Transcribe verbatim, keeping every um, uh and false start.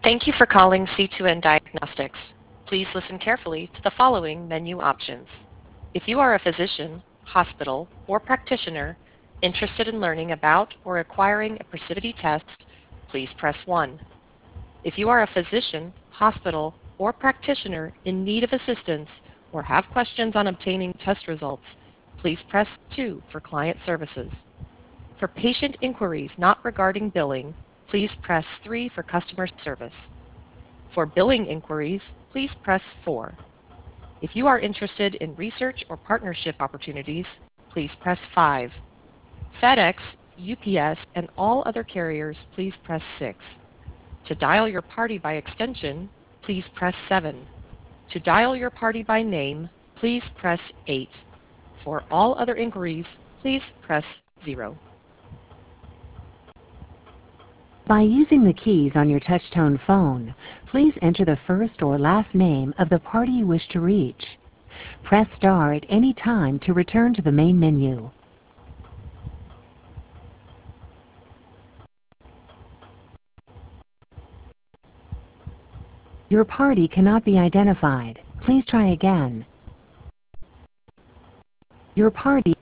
Thank you for calling C two N Diagnostics. Please listen carefully to the following menu options. If you are a physician, hospital, or practitioner interested in learning about or acquiring a Precivity test, please press one. If you are a physician, hospital, or practitioner in need of assistance or have questions on obtaining test results, please press two for client services. For patient inquiries not regarding billing, please press three for customer service. For billing inquiries, please press four. If you are interested in research or partnership opportunities, please press five. FedEx, U P S, and all other carriers, please press six. To dial your party by extension, please press seven. To dial your party by name, please press eight. For all other inquiries, please press zero. By using the keys on your touch-tone phone, please enter the first or last name of the party you wish to reach. Press star at any time to return to the main menu. Your party cannot be identified. Please try again. Your party